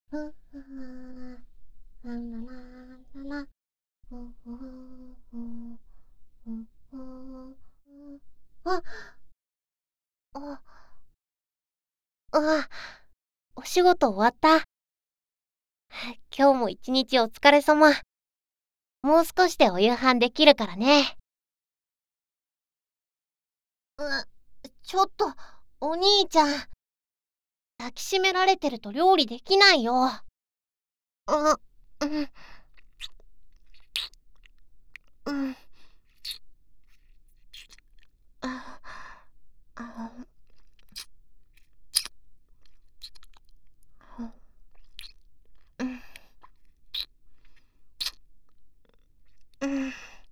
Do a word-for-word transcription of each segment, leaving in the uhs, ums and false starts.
ふふラララララふふふふふあ、あ、あ、お仕事終わった？今日も一日お疲れ様。もう少しでお夕飯できるからね。う、ちょっと、お兄ちゃん。抱きしめられてると料理できないよ。あ、うん、うん、あ、あ、うん、うん、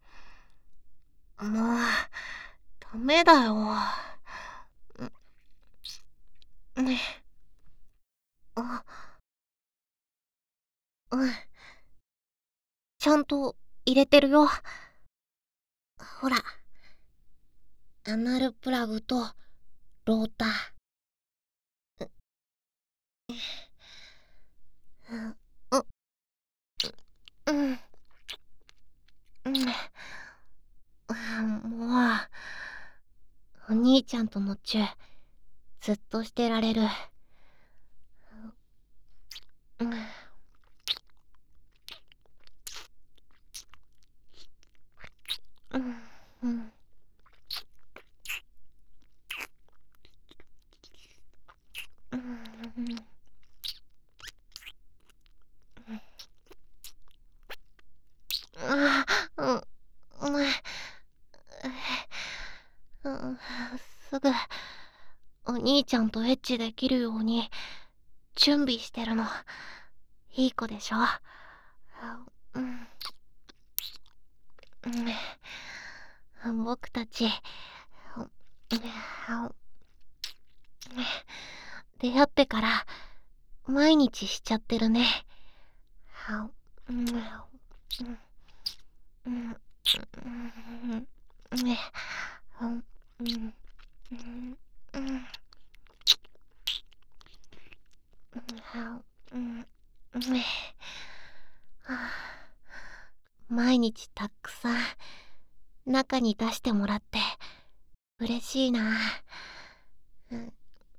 もう、ダメだよ。うん、あ、うん、ちゃんと入れてるよ。ほら、アナルプラグとローター。うん、うん、うん、もう、お兄ちゃんとのチュー、ずっとしてられる。うん、うん、うん、うん、あ、うん、うん、うん、すぐ、お兄ちゃんとエッチできるように、準備してるの。いい子でしょ？うん、うん、僕たち、出会ってから、毎日しちゃってるね。うん、うん、うん、うん、うん、うん、うん、うん、毎日たくさん中に出してもらって嬉しいな。うん、うん、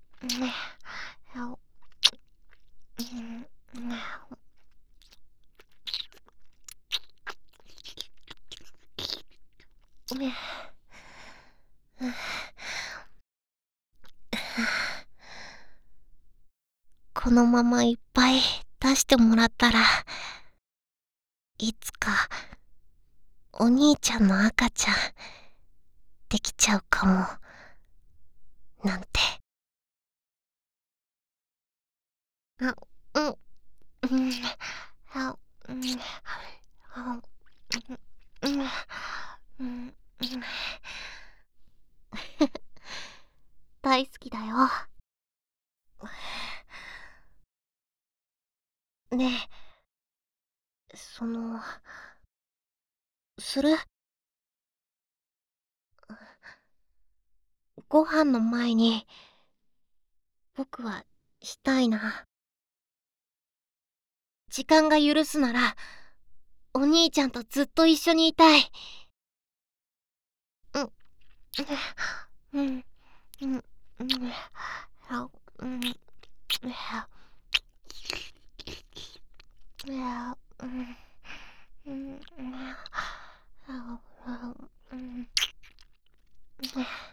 このままいっぱい出してもらったら、いつかお兄ちゃんの赤ちゃんできちゃうかもなんて。あ、うん、うん、あ、うん、あ、うん、うん、うん、大好きだよ。ねえ、その、する？ご飯の前に、僕はしたいな。時間が許すなら、お兄ちゃんとずっと一緒にいたい。うん、うん、うん、うん、あ、うん、あ、あ、うん、うん、あ、あ、うん、